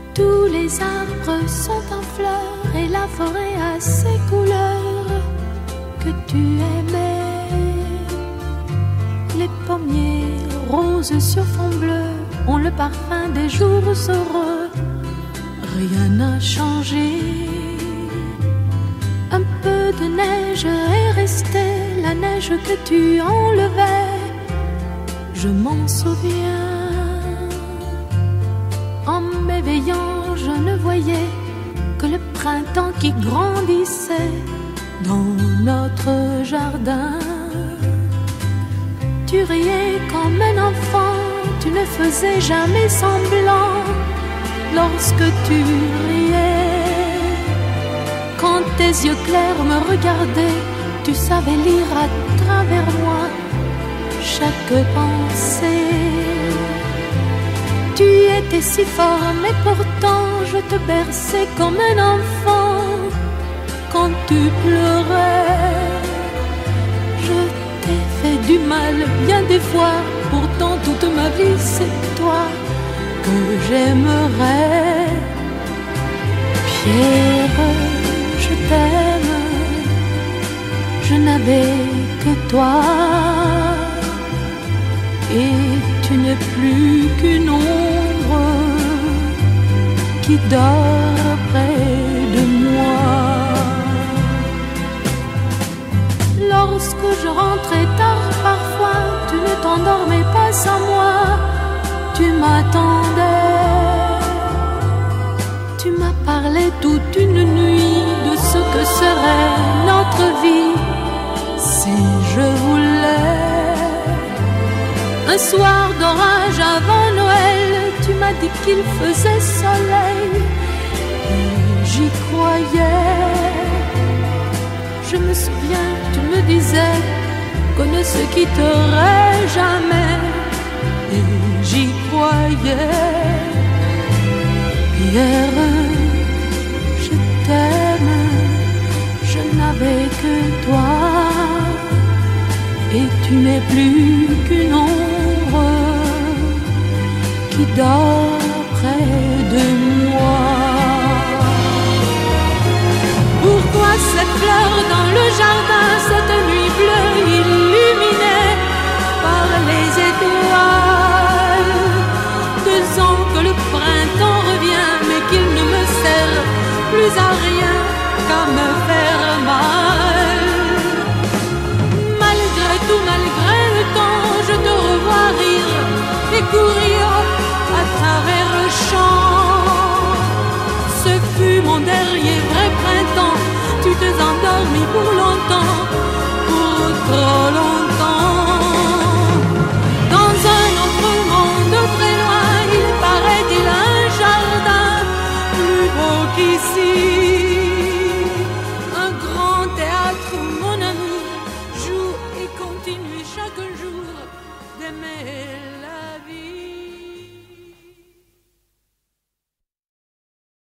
Tous les arbres sont en fleurs et la forêt a ses couleurs que tu aimais. Les pommiers roses sur fond bleu ont le parfum des jours heureux. Rien n'a changé. Un peu de neige est resté, la neige que tu enlevais. Je m'en souviens. En m'éveillant, je ne voyais que le printemps qui grandissait dans notre jardin. Tu riais comme un enfant, tu ne faisais jamais semblant lorsque tu riais. Quand tes yeux clairs me regardaient, tu savais lire à travers moi chaque pensée. Tu étais si fort, mais pourtant je te berçais comme un enfant. Quand tu pleurais, je t'ai fait du mal bien des fois. Pourtant toute ma vie c'est toi que j'aimerais. Pierre, je t'aime, je n'avais que toi. Et tu n'es plus qu'une ombre qui dort près de moi. Lorsque je rentrais tard parfois, tu ne t'endormais pas sans moi. Tu m'attendais. Tu m'as parlé toute une nuit de ce que serait notre vie si je voulais. Un soir d'orage avant Noël, tu m'as dit qu'il faisait soleil et j'y croyais. Je me souviens, tu me disais qu'on ne se quitterait jamais et j'y croyais. Pierre, je t'aime, je n'avais que toi et tu n'es plus qu'une ombre qui dort près de moi. Pourquoi cette fleur dans le jardin, cette nuit bleue illuminée par les étoiles? 2 ans que le printemps revient, mais qu'il ne me sert plus à rien qu'à me faire mal. Malgré tout, malgré le temps, je te revois rire et courir à travers le champ. Ce fut mon dernier